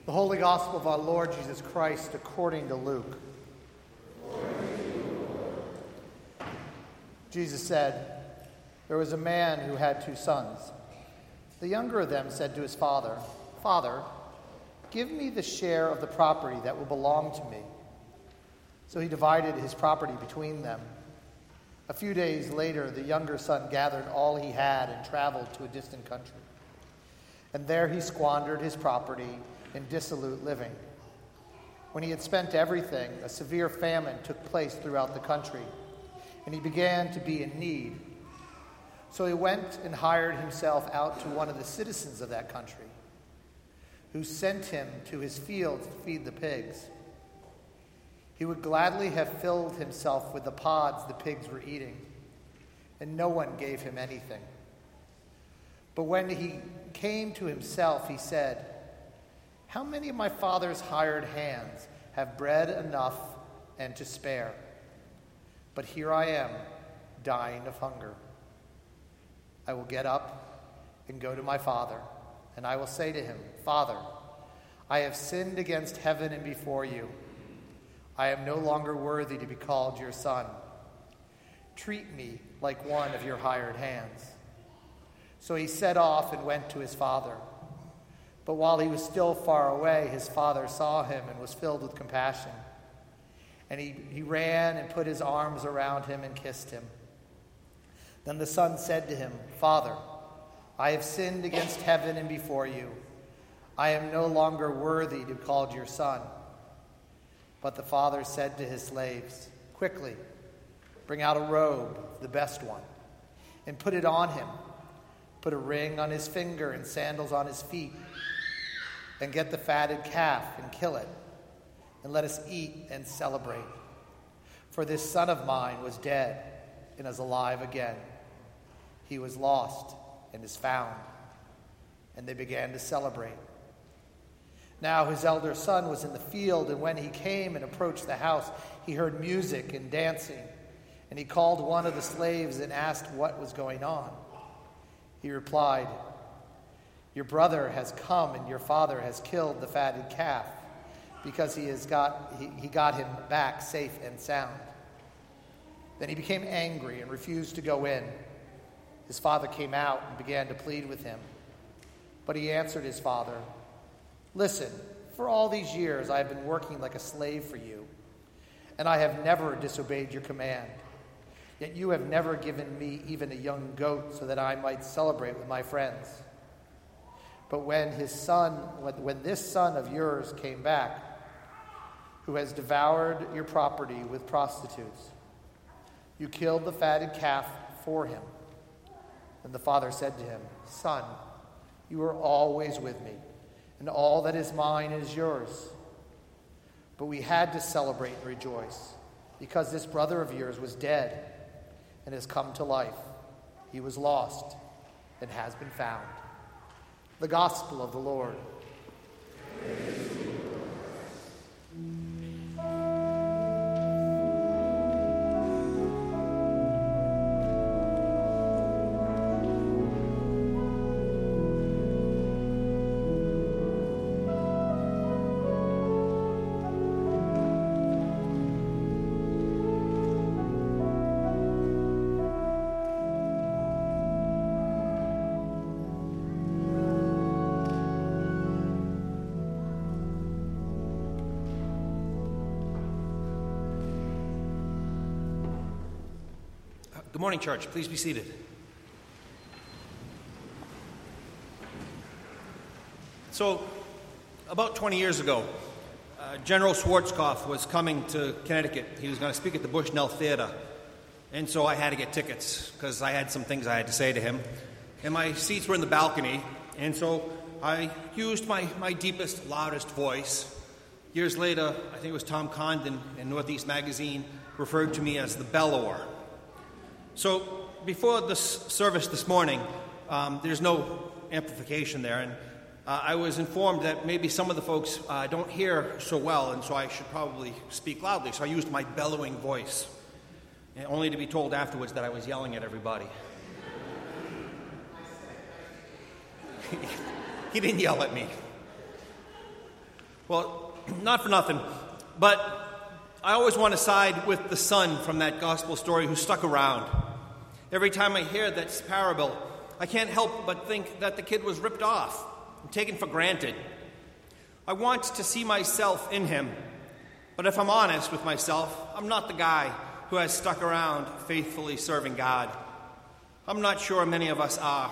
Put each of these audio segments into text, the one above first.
The Holy Gospel of our Lord Jesus Christ according to Luke. Jesus said, "There was a man who had 2 sons. The younger of them said to his father, 'Father, give me the share of the property that will belong to me.' So he divided his property between them. A few days later, the younger son gathered all he had and traveled to a distant country. And there he squandered his property in dissolute living. When he had spent everything, a severe famine took place throughout the country, and he began to be in need. So he went and hired himself out to one of the citizens of that country, who sent him to his fields to feed the pigs. He would gladly have filled himself with the pods the pigs were eating, and no one gave him anything. But when he came to himself, he said, 'How many of my father's hired hands have bread enough and to spare? But here I am, dying of hunger. I will get up and go to my father, and I will say to him, Father, I have sinned against heaven and before you. I am no longer worthy to be called your son. Treat me like one of your hired hands.' So he set off and went to his father. But while he was still far away, his father saw him and was filled with compassion. And he ran and put his arms around him and kissed him. Then the son said to him, 'Father, I have sinned against heaven and before you. I am no longer worthy to be called your son.' But the father said to his slaves, 'Quickly, bring out a robe, the best one, and put it on him. Put a ring on his finger and sandals on his feet. And get the fatted calf and kill it, and let us eat and celebrate. For this son of mine was dead and is alive again. He was lost and is found.' And they began to celebrate. Now his elder son was in the field, and when he came and approached the house, he heard music and dancing. And he called one of the slaves and asked what was going on. He replied, 'Your brother has come, and your father has killed the fatted calf, because he got him back safe and sound.' Then he became angry and refused to go in. His father came out and began to plead with him. But he answered his father, 'Listen, for all these years I have been working like a slave for you, and I have never disobeyed your command. Yet you have never given me even a young goat so that I might celebrate with my friends. But when this son of yours came back, who has devoured your property with prostitutes, you killed the fatted calf for him.' And the father said to him, 'Son, you are always with me, and all that is mine is yours. But we had to celebrate and rejoice, because this brother of yours was dead and has come to life. He was lost and has been found.'" The Gospel of the Lord. Good morning, church. Please be seated. So, about 20 years ago, General Schwarzkopf was coming to Connecticut. He was going to speak at the Bushnell Theater. And so I had to get tickets because I had some things I had to say to him. And my seats were in the balcony. And so I used my deepest, loudest voice. Years later, I think it was Tom Condon in Northeast Magazine referred to me as the bellower. So before this service this morning, there's no amplification there, and I was informed that maybe some of the folks don't hear so well, and so I should probably speak loudly. So I used my bellowing voice, and only to be told afterwards that I was yelling at everybody. He didn't yell at me. Well, not for nothing, but I always want to side with the son from that gospel story who stuck around. Every time I hear that parable, I can't help but think that the kid was ripped off and taken for granted. I want to see myself in him, but if I'm honest with myself, I'm not the guy who has stuck around faithfully serving God. I'm not sure many of us are.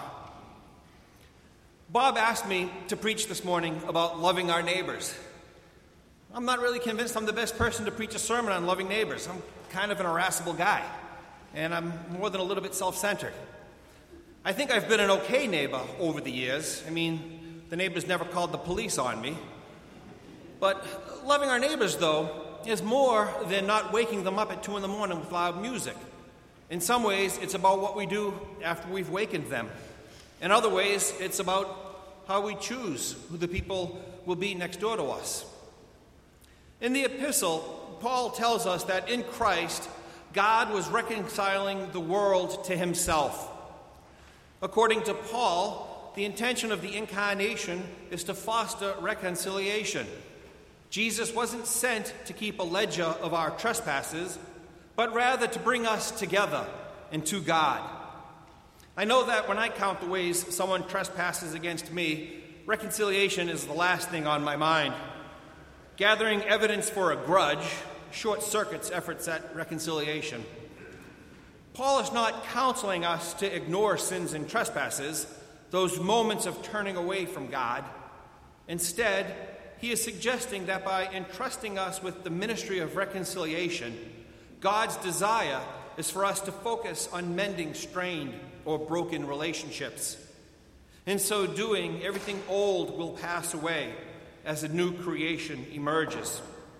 Bob asked me to preach this morning about loving our neighbors. I'm not really convinced I'm the best person to preach a sermon on loving neighbors. I'm kind of an irascible guy, and I'm more than a little bit self-centered. I think I've been an okay neighbor over the years. I mean, the neighbors never called the police on me. But loving our neighbors, though, is more than not waking them up at 2 a.m. with loud music. In some ways, it's about what we do after we've wakened them. In other ways, it's about how we choose who the people will be next door to us. In the epistle, Paul tells us that in Christ, God was reconciling the world to himself. According to Paul, the intention of the incarnation is to foster reconciliation. Jesus wasn't sent to keep a ledger of our trespasses, but rather to bring us together and to God. I know that when I count the ways someone trespasses against me, reconciliation is the last thing on my mind. Gathering evidence for a grudge short-circuits efforts at reconciliation. Paul is not counseling us to ignore sins and trespasses, those moments of turning away from God. Instead, he is suggesting that by entrusting us with the ministry of reconciliation, God's desire is for us to focus on mending strained or broken relationships. In so doing, everything old will pass away as a new creation emerges.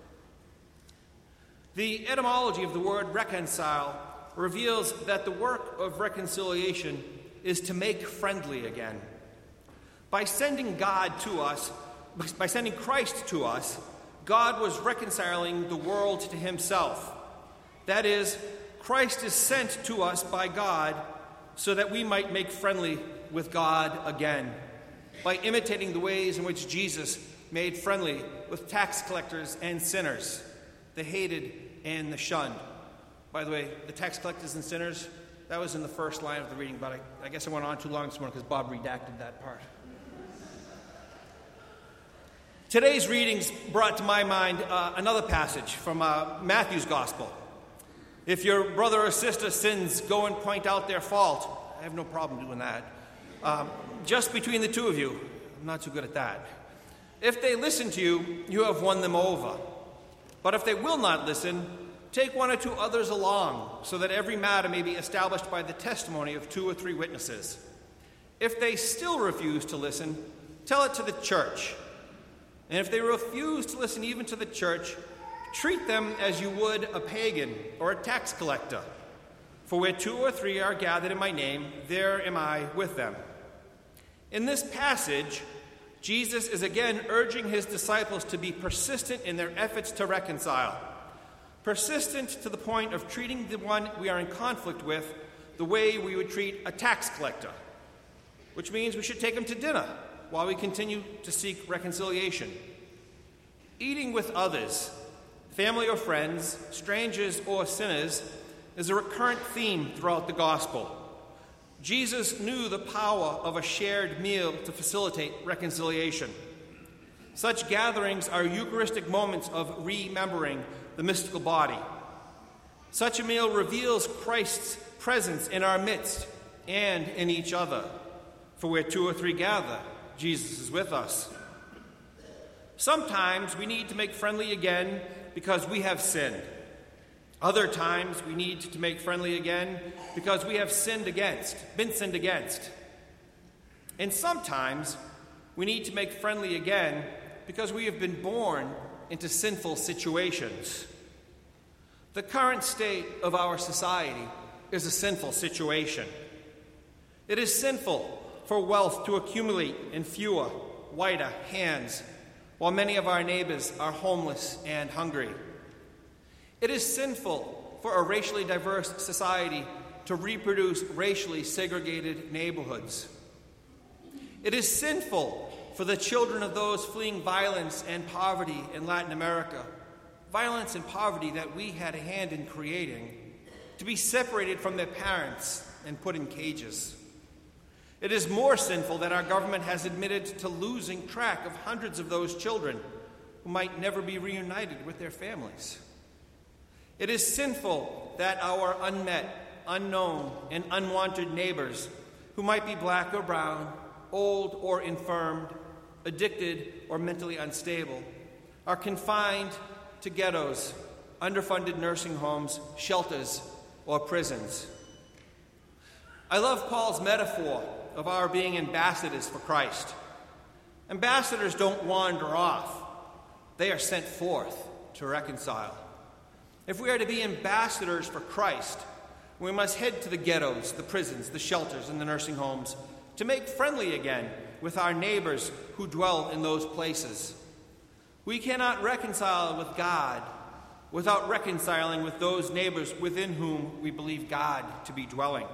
The etymology of the word reconcile reveals that the work of reconciliation is to make friendly again. By sending Christ to us, God was reconciling the world to himself. That is, Christ is sent to us by God so that we might make friendly with God again, by imitating the ways in which Jesus made friendly with tax collectors and sinners, the hated and the shunned. By the way, the tax collectors and sinners, that was in the first line of the reading, but I guess I went on too long this morning because Bob redacted that part. Today's readings brought to my mind another passage from Matthew's Gospel. If your brother or sister sins, go and point out their fault. I have no problem doing that. Just between the two of you. I'm not too good at that. If they listen to you, you have won them over. But if they will not listen, take 1 or 2 others along, so that every matter may be established by the testimony of 2 or 3 witnesses. If they still refuse to listen, tell it to the church. And if they refuse to listen even to the church, treat them as you would a pagan or a tax collector. For where 2 or 3 are gathered in my name, there am I with them. In this passage, Jesus is again urging his disciples to be persistent in their efforts to reconcile. Persistent to the point of treating the one we are in conflict with the way we would treat a tax collector, which means we should take him to dinner while we continue to seek reconciliation. Eating with others, family or friends, strangers or sinners, is a recurrent theme throughout the gospel. Jesus knew the power of a shared meal to facilitate reconciliation. Such gatherings are Eucharistic moments of remembering the mystical body. Such a meal reveals Christ's presence in our midst and in each other. For where 2 or 3 gather, Jesus is with us. Sometimes we need to make friendly again because we have sinned. Other times we need to make friendly again because we have been sinned against. And sometimes we need to make friendly again because we have been born into sinful situations. The current state of our society is a sinful situation. It is sinful for wealth to accumulate in fewer, whiter hands, while many of our neighbors are homeless and hungry. It is sinful for a racially diverse society to reproduce racially segregated neighborhoods. It is sinful for the children of those fleeing violence and poverty in Latin America, violence and poverty that we had a hand in creating, to be separated from their parents and put in cages. It is more sinful that our government has admitted to losing track of hundreds of those children who might never be reunited with their families. It is sinful that our unmet, unknown, and unwanted neighbors, who might be black or brown, old or infirmed, addicted or mentally unstable, are confined to ghettos, underfunded nursing homes, shelters, or prisons. I love Paul's metaphor of our being ambassadors for Christ. Ambassadors don't wander off. They are sent forth to reconcile. If we are to be ambassadors for Christ, we must head to the ghettos, the prisons, the shelters, and the nursing homes to make friendly again with our neighbors who dwell in those places. We cannot reconcile with God without reconciling with those neighbors within whom we believe God to be dwelling.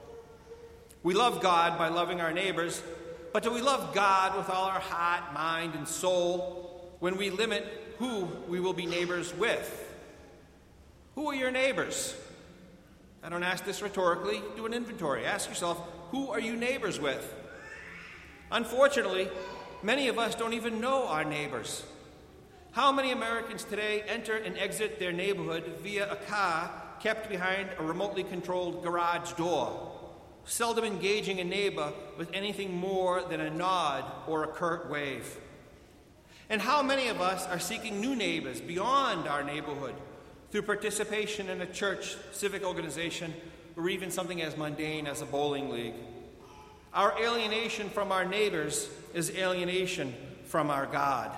We love God by loving our neighbors, but do we love God with all our heart, mind, and soul when we limit who we will be neighbors with? Who are your neighbors? I don't ask this rhetorically. Do an inventory. Ask yourself, who are you neighbors with? Unfortunately, many of us don't even know our neighbors. How many Americans today enter and exit their neighborhood via a car kept behind a remotely controlled garage door, seldom engaging a neighbor with anything more than a nod or a curt wave? And how many of us are seeking new neighbors beyond our neighborhood through participation in a church, civic organization, or even something as mundane as a bowling league? Our alienation from our neighbors is alienation from our God.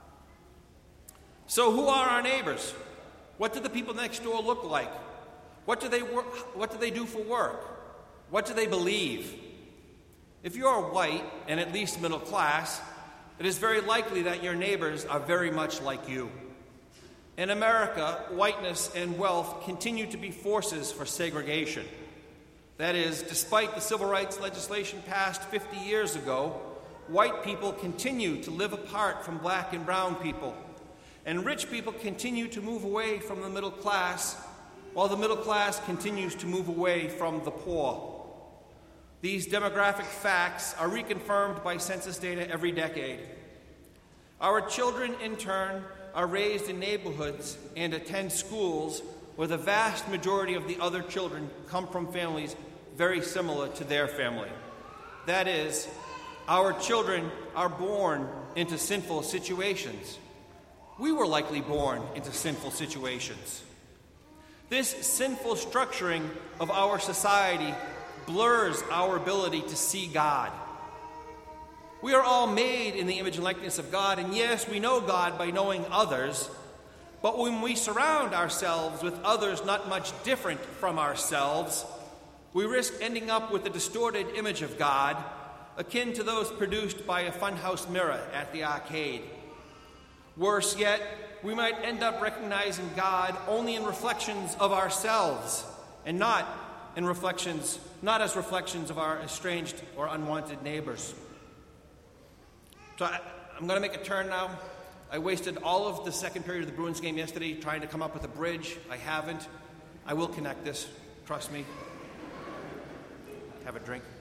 So who are our neighbors? What do the people next door look like? What do they do for work? What do they believe? If you are white and at least middle class, it is very likely that your neighbors are very much like you. In America, whiteness and wealth continue to be forces for segregation. That is, despite the civil rights legislation passed 50 years ago, white people continue to live apart from black and brown people, and rich people continue to move away from the middle class, while the middle class continues to move away from the poor. These demographic facts are reconfirmed by census data every decade. Our children, in turn, are raised in neighborhoods and attend schools where the vast majority of the other children come from families very similar to their family. That is, our children are born into sinful situations. We were likely born into sinful situations. This sinful structuring of our society blurs our ability to see God. We are all made in the image and likeness of God, and yes, we know God by knowing others, but when we surround ourselves with others not much different from ourselves, we risk ending up with a distorted image of God, akin to those produced by a funhouse mirror at the arcade. Worse yet, we might end up recognizing God only in reflections of ourselves, and not as reflections of our estranged or unwanted neighbors. So I'm going to make a turn now. I wasted all of the second period of the Bruins game yesterday trying to come up with a bridge. I haven't. I will connect this. Trust me. Have a drink.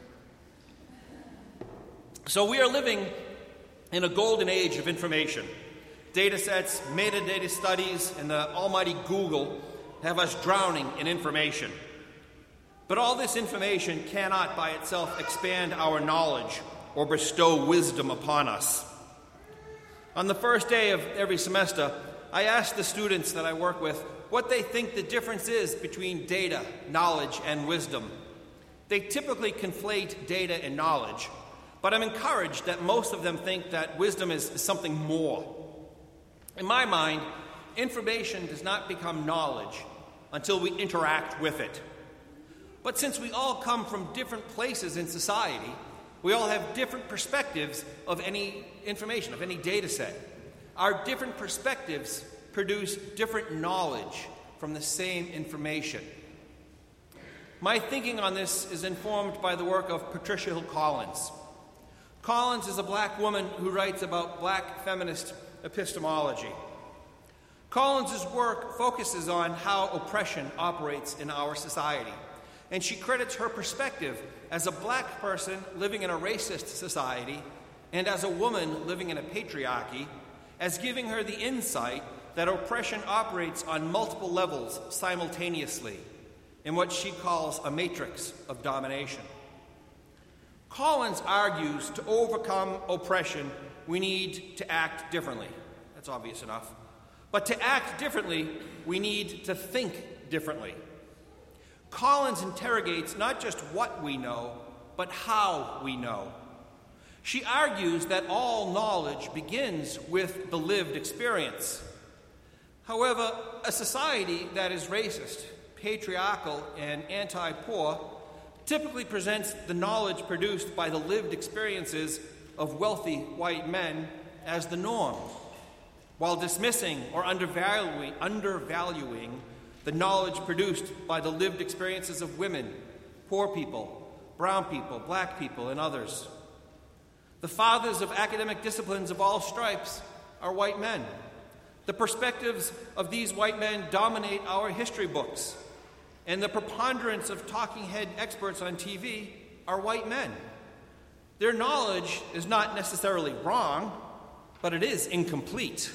So we are living in a golden age of information. Data sets, metadata studies, and the almighty Google have us drowning in information. But all this information cannot by itself expand our knowledge or bestow wisdom upon us. On the first day of every semester, I ask the students that I work with what they think the difference is between data, knowledge, and wisdom. They typically conflate data and knowledge, but I'm encouraged that most of them think that wisdom is something more. In my mind, information does not become knowledge until we interact with it. But since we all come from different places in society, we all have different perspectives of any information, of any data set. Our different perspectives produce different knowledge from the same information. My thinking on this is informed by the work of Patricia Hill Collins. Collins is a black woman who writes about black feminist epistemology. Collins' work focuses on how oppression operates in our society, and she credits her perspective as a black person living in a racist society and as a woman living in a patriarchy as giving her the insight that oppression operates on multiple levels simultaneously in what she calls a matrix of domination. Collins argues to overcome oppression, we need to act differently. That's obvious enough. But to act differently, we need to think differently. Collins interrogates not just what we know, but how we know. She argues that all knowledge begins with the lived experience. However, a society that is racist, patriarchal, and anti-poor typically presents the knowledge produced by the lived experiences of wealthy white men as the norm, while dismissing or undervaluing the knowledge produced by the lived experiences of women, poor people, brown people, black people, and others. The fathers of academic disciplines of all stripes are white men. The perspectives of these white men dominate our history books, and the preponderance of talking head experts on TV are white men. Their knowledge is not necessarily wrong, but it is incomplete.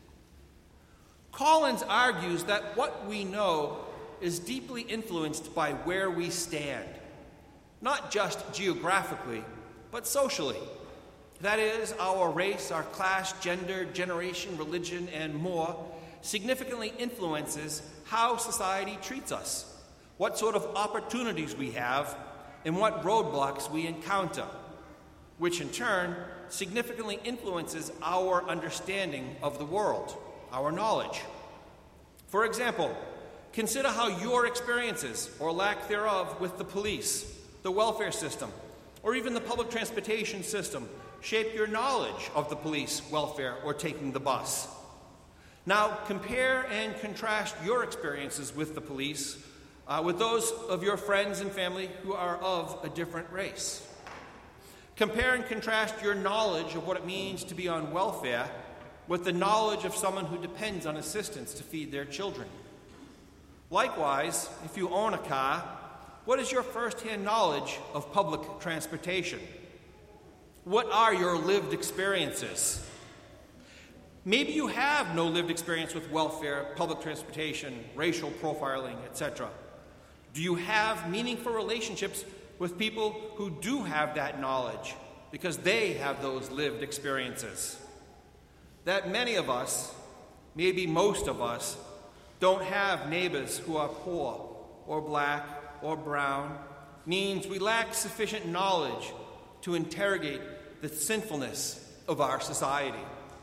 Collins argues that what we know is deeply influenced by where we stand, not just geographically, but socially. That is, our race, our class, gender, generation, religion, and more significantly influences how society treats us, what sort of opportunities we have, and what roadblocks we encounter, which in turn significantly influences our understanding of the world, our knowledge. For example, consider how your experiences, or lack thereof, with the police, the welfare system, or even the public transportation system shape your knowledge of the police, welfare, or taking the bus. Now, compare and contrast your experiences with the police with those of your friends and family who are of a different race. Compare and contrast your knowledge of what it means to be on welfare with the knowledge of someone who depends on assistance to feed their children. Likewise, if you own a car, what is your first-hand knowledge of public transportation? What are your lived experiences? Maybe you have no lived experience with welfare, public transportation, racial profiling, etc. Do you have meaningful relationships with people who do have that knowledge because they have those lived experiences? That many of us, maybe most of us, don't have neighbors who are poor or black or brown means we lack sufficient knowledge to interrogate the sinfulness of our society.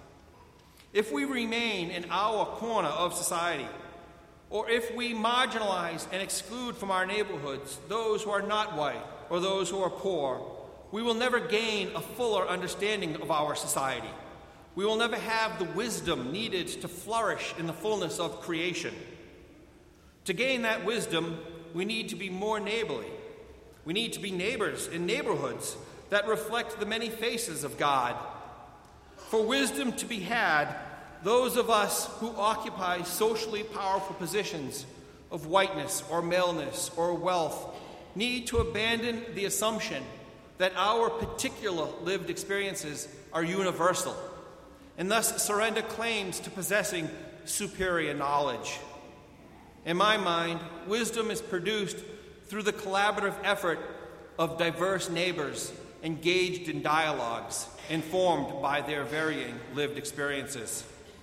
If we remain in our corner of society, or if we marginalize and exclude from our neighborhoods those who are not white or those who are poor, we will never gain a fuller understanding of our society. We will never have the wisdom needed to flourish in the fullness of creation. To gain that wisdom, we need to be more neighborly. We need to be neighbors in neighborhoods that reflect the many faces of God. For wisdom to be had, those of us who occupy socially powerful positions of whiteness or maleness or wealth need to abandon the assumption that our particular lived experiences are universal, and thus surrender claims to possessing superior knowledge. In my mind, wisdom is produced through the collaborative effort of diverse neighbors engaged in dialogues informed by their varying lived experiences.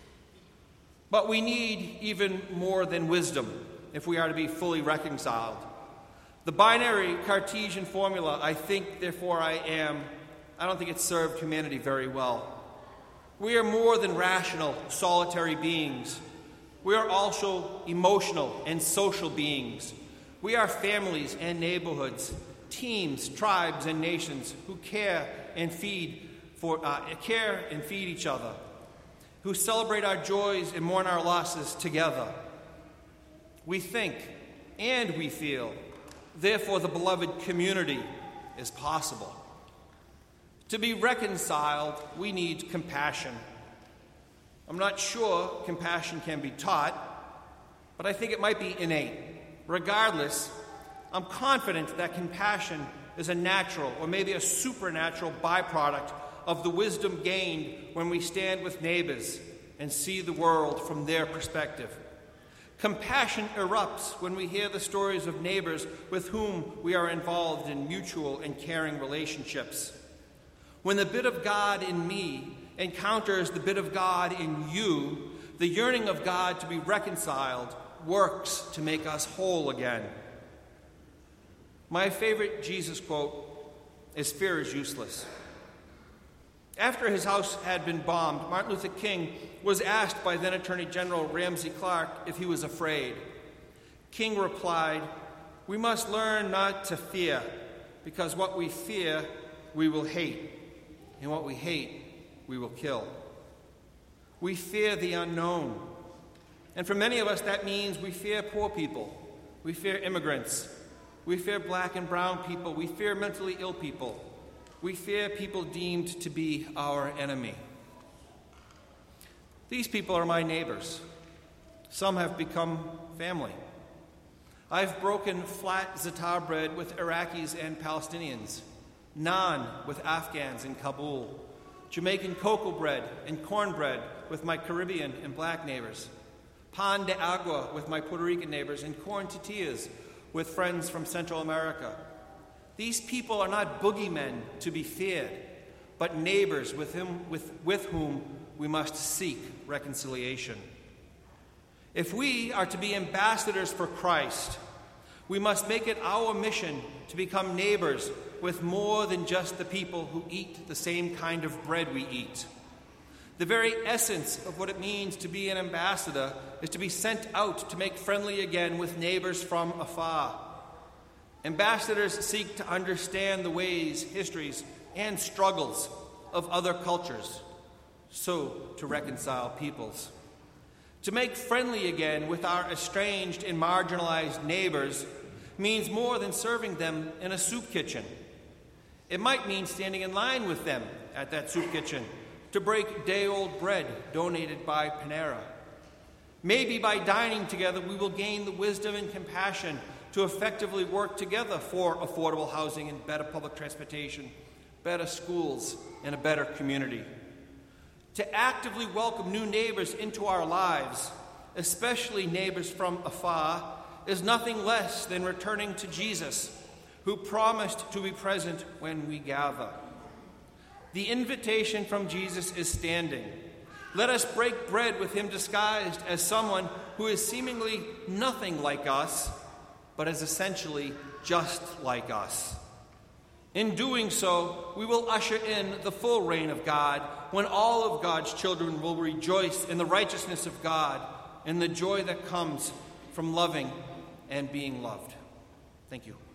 But we need even more than wisdom if we are to be fully reconciled. The binary Cartesian formula, I think, therefore I am, I don't think it served humanity very well. We are more than rational, solitary beings. We are also emotional and social beings. We are families and neighborhoods, teams, tribes, and nations who care and feed each other, who celebrate our joys and mourn our losses together. We think and we feel. Therefore, the beloved community is possible. To be reconciled, we need compassion. I'm not sure compassion can be taught, but I think it might be innate. Regardless, I'm confident that compassion is a natural or maybe a supernatural byproduct of the wisdom gained when we stand with neighbors and see the world from their perspective. Compassion erupts when we hear the stories of neighbors with whom we are involved in mutual and caring relationships. When the bit of God in me encounters the bit of God in you, the yearning of God to be reconciled works to make us whole again. My favorite Jesus quote is, "Fear is useless." After his house had been bombed, Martin Luther King was asked by then Attorney General Ramsey Clark if he was afraid. King replied, "We must learn not to fear, because what we fear, we will hate, and what we hate, we will kill." We fear the unknown. And for many of us, that means we fear poor people. We fear immigrants. We fear black and brown people. We fear mentally ill people. We fear people deemed to be our enemy. These people are my neighbors. Some have become family. I've broken flat za'atar bread with Iraqis and Palestinians, naan with Afghans in Kabul, Jamaican cocoa bread and cornbread with my Caribbean and black neighbors, pan de agua with my Puerto Rican neighbors, and corn tortillas with friends from Central America. These people are not boogeymen to be feared, but neighbors with whom we must seek reconciliation. If we are to be ambassadors for Christ, we must make it our mission to become neighbors with more than just the people who eat the same kind of bread we eat. The very essence of what it means to be an ambassador is to be sent out to make friendly again with neighbors from afar. Ambassadors seek to understand the ways, histories, and struggles of other cultures, so to reconcile peoples. To make friendly again with our estranged and marginalized neighbors means more than serving them in a soup kitchen. It might mean standing in line with them at that soup kitchen to break day-old bread donated by Panera. Maybe by dining together, we will gain the wisdom and compassion to effectively work together for affordable housing and better public transportation, better schools, and a better community. To actively welcome new neighbors into our lives, especially neighbors from afar, is nothing less than returning to Jesus, who promised to be present when we gather. The invitation from Jesus is standing. Let us break bread with him disguised as someone who is seemingly nothing like us, but is essentially just like us. In doing so, we will usher in the full reign of God, when all of God's children will rejoice in the righteousness of God and the joy that comes from loving and being loved. Thank you.